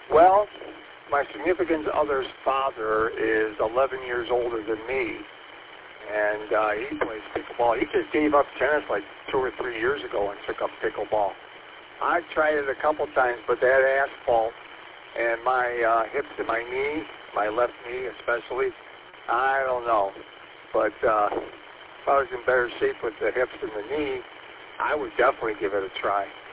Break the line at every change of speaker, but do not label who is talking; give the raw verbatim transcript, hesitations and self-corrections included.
Well, my significant other's father is eleven years older than me, and uh, he plays pickleball. He just gave up tennis like two or three years ago and took up pickleball. I tried it a couple times, but that asphalt and my uh, hips and my knee, my left knee especially, I don't know. But uh, if I was in better shape with the hips and the knee, I would definitely give it a try.